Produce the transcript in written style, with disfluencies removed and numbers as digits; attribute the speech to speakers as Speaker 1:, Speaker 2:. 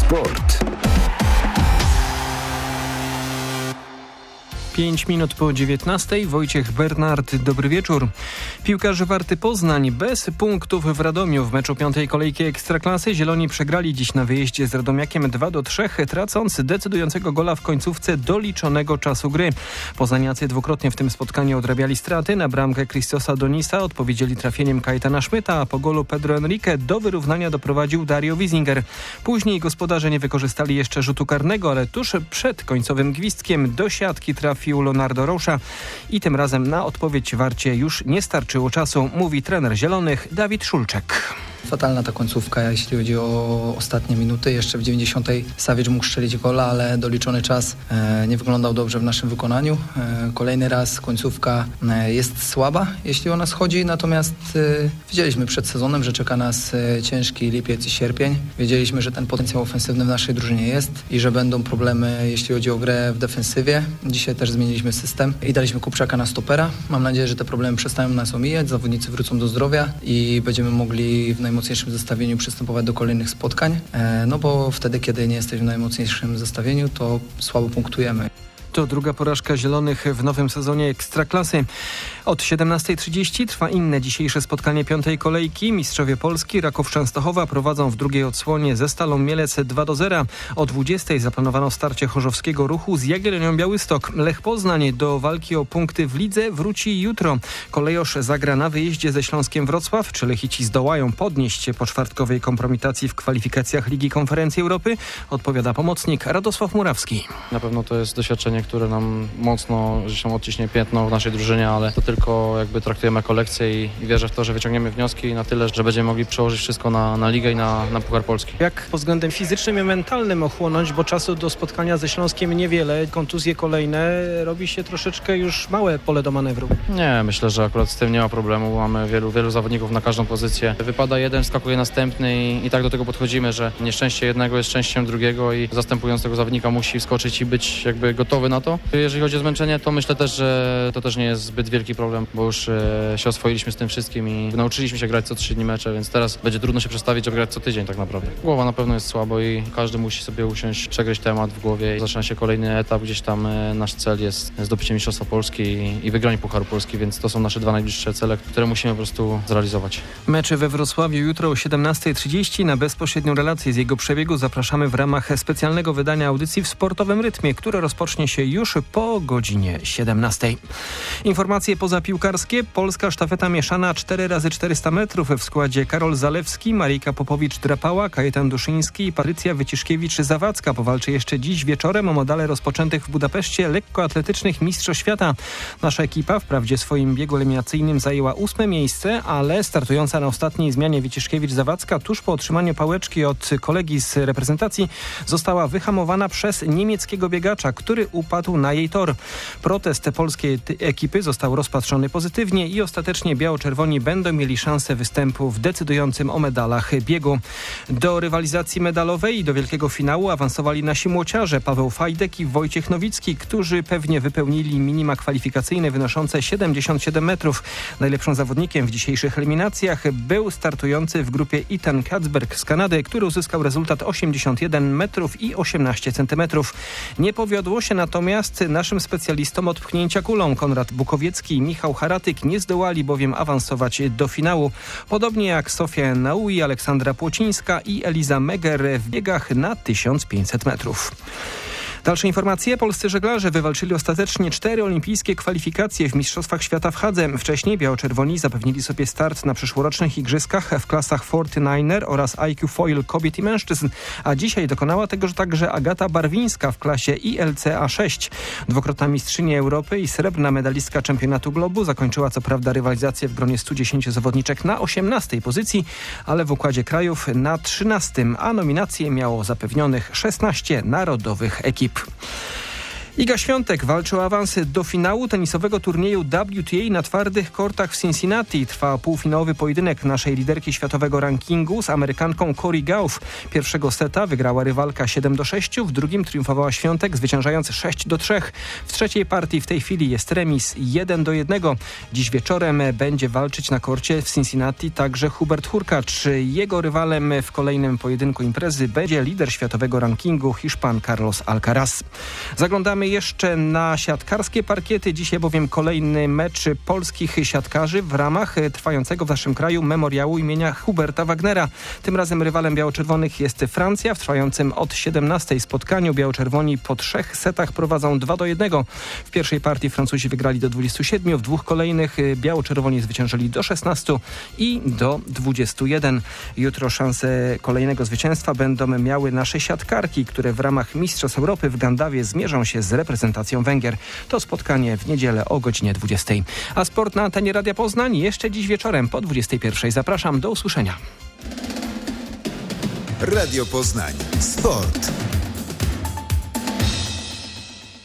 Speaker 1: Sport.
Speaker 2: 5 minut po 19:00. Wojciech Bernard, dobry wieczór. Piłkarze Warty Poznań bez punktów w Radomiu w meczu 5. kolejki Ekstraklasy. Zieloni przegrali dziś na wyjeździe z Radomiakiem 2-3, tracąc decydującego gola w końcówce doliczonego czasu gry. Poznaniacy dwukrotnie w tym spotkaniu odrabiali straty. Na bramkę Christosa Donisa odpowiedzieli trafieniem Kajetana Szmyta, a po golu Pedro Enrique do wyrównania doprowadził Dario Wiesinger. Później gospodarze nie wykorzystali jeszcze rzutu karnego, ale tuż przed końcowym gwizdkiem do siatki trafił Leonardo Rocha i tym razem na odpowiedź Warcie już nie starczyło czasu, mówi trener Zielonych Dawid Szulczek.
Speaker 3: Fatalna ta końcówka, jeśli chodzi o ostatnie minuty. Jeszcze w 90. Savic mógł strzelić gola, ale doliczony czas nie wyglądał dobrze w naszym wykonaniu. Kolejny raz końcówka jest słaba, jeśli o nas chodzi, natomiast wiedzieliśmy przed sezonem, że czeka nas ciężki lipiec i sierpień. Wiedzieliśmy, że ten potencjał ofensywny w naszej drużynie jest i że będą problemy, jeśli chodzi o grę w defensywie. Dzisiaj też zmieniliśmy system i daliśmy Kupczaka na stopera. Mam nadzieję, że te problemy przestają nas omijać, zawodnicy wrócą do zdrowia i będziemy mogli w najmocniejszym zestawieniu przystępować do kolejnych spotkań, no bo wtedy, kiedy nie jesteśmy w najmocniejszym zestawieniu, to słabo punktujemy.
Speaker 2: To druga porażka Zielonych w nowym sezonie Ekstraklasy. Od 17:30 trwa inne dzisiejsze spotkanie 5. kolejki. Mistrzowie Polski Raków Częstochowa prowadzą w drugiej odsłonie ze Stalą Mielec 2-0. O 20:00 zaplanowano starcie chorzowskiego Ruchu z Jagiellonią Białystok. Lech Poznań do walki o punkty w lidze wróci jutro. Kolejosz zagra na wyjeździe ze Śląskiem Wrocław. Czy Lechici zdołają podnieść się po czwartkowej kompromitacji w kwalifikacjach Ligi Konferencji Europy? Odpowiada pomocnik Radosław Murawski.
Speaker 4: Na pewno to jest doświadczenie, które nam mocno odciśnie piętno w naszej drużynie, ale to tylko jakby traktujemy jako lekcję i wierzę w to, że wyciągniemy wnioski na tyle, że będziemy mogli przełożyć wszystko na ligę i na Puchar Polski.
Speaker 2: Jak pod względem fizycznym i mentalnym ochłonąć, bo czasu do spotkania ze Śląskiem niewiele, kontuzje kolejne, robi się troszeczkę już małe pole do manewru?
Speaker 4: Nie, myślę, że akurat z tym nie ma problemu. Mamy wielu zawodników na każdą pozycję. Wypada jeden, skakuje następny i tak do tego podchodzimy, że nieszczęście jednego jest szczęściem drugiego i zastępującego zawodnika musi wskoczyć i być jakby gotowy na to. Jeżeli chodzi o zmęczenie, to myślę też, że to też nie jest zbyt wielki problem, bo już się oswoiliśmy z tym wszystkim i nauczyliśmy się grać co 3 dni mecze, więc teraz będzie trudno się przestawić, żeby grać co tydzień tak naprawdę. Głowa na pewno jest słabo i każdy musi sobie usiąść, przegryźć temat w głowie i zaczyna się kolejny etap, gdzieś tam nasz cel jest zdobycie Mistrzostwa Polski i wygranie Pucharu Polski, więc to są nasze 2 najbliższe cele, które musimy po prostu zrealizować.
Speaker 2: Mecze we Wrocławiu jutro o 17:30. Na bezpośrednią relację z jego przebiegu zapraszamy w ramach specjalnego wydania audycji w sportowym rytmie, które rozpocznie się już po godzinie 17:00. Informacje pozapiłkarskie. Polska sztafeta mieszana 4x400 metrów w składzie Karol Zalewski, Marika Popowicz-Drapała, Kajetan Duszyński i Patrycja Wyciszkiewicz-Zawadzka powalczy jeszcze dziś wieczorem o medale rozpoczętych w Budapeszcie lekkoatletycznych Mistrzostw Świata. Nasza ekipa wprawdzie w swoim biegu eliminacyjnym zajęła 8. miejsce, ale startująca na ostatniej zmianie Wyciszkiewicz-Zawadzka tuż po otrzymaniu pałeczki od kolegi z reprezentacji została wyhamowana przez niemieckiego biegacza, który upadł na jej tor. Protest polskiej ekipy został rozpatrzony pozytywnie i ostatecznie biało-czerwoni będą mieli szansę występu w decydującym o medalach biegu. Do rywalizacji medalowej i do wielkiego finału awansowali nasi młociarze Paweł Fajdek i Wojciech Nowicki, którzy pewnie wypełnili minima kwalifikacyjne wynoszące 77 metrów. Najlepszym zawodnikiem w dzisiejszych eliminacjach był startujący w grupie Ethan Katzberg z Kanady, który uzyskał rezultat 81 metrów i 18 centymetrów. Nie powiodło się natomiast naszym specjalistom od pchnięcia kulą. Konrad Bukowiecki i Michał Haratyk nie zdołali bowiem awansować do finału. Podobnie jak Sofia Naui, Aleksandra Płocińska i Eliza Meger w biegach na 1500 metrów. Dalsze informacje. Polscy żeglarze wywalczyli ostatecznie 4 olimpijskie kwalifikacje w Mistrzostwach Świata w Hadze. Wcześniej biało-czerwoni zapewnili sobie start na przyszłorocznych igrzyskach w klasach 49er oraz IQ Foil kobiet i mężczyzn, a dzisiaj dokonała tego także Agata Barwińska w klasie ILC A6. Dwukrotna mistrzyni Europy i srebrna medalistka Czempionatu Globu zakończyła co prawda rywalizację w gronie 110 zawodniczek na 18 pozycji, ale w układzie krajów na 13, a nominacje miało zapewnionych 16 narodowych ekip. Iga Świątek walczy o awans do finału tenisowego turnieju WTA na twardych kortach w Cincinnati. Trwa półfinałowy pojedynek naszej liderki światowego rankingu z Amerykanką Cory Gauff. Pierwszego seta wygrała rywalka 7-6, w drugim triumfowała Świątek, zwyciężając 6-3. W trzeciej partii w tej chwili jest remis 1-1. Dziś wieczorem będzie walczyć na korcie w Cincinnati także Hubert Hurkacz. Jego rywalem w kolejnym pojedynku imprezy będzie lider światowego rankingu Hiszpan Carlos Alcaraz. Zaglądamy jeszcze na siatkarskie parkiety. Dzisiaj bowiem kolejny mecz polskich siatkarzy w ramach trwającego w naszym kraju memoriału imienia Huberta Wagnera. Tym razem rywalem biało-czerwonych jest Francja. W trwającym od 17 spotkaniu biało-czerwoni po 3 setach prowadzą 2-1. W pierwszej partii Francuzi wygrali do 27, w dwóch kolejnych biało-czerwoni zwyciężyli do 16 i do 21. Jutro szanse kolejnego zwycięstwa będą miały nasze siatkarki, które w ramach Mistrzostw Europy w Gandawie zmierzą się z reprezentacją Węgier. To spotkanie w niedzielę o godzinie 20. A sport na antenie Radia Poznań jeszcze dziś wieczorem po 21. Zapraszam, do usłyszenia.
Speaker 1: Radio Poznań. Sport.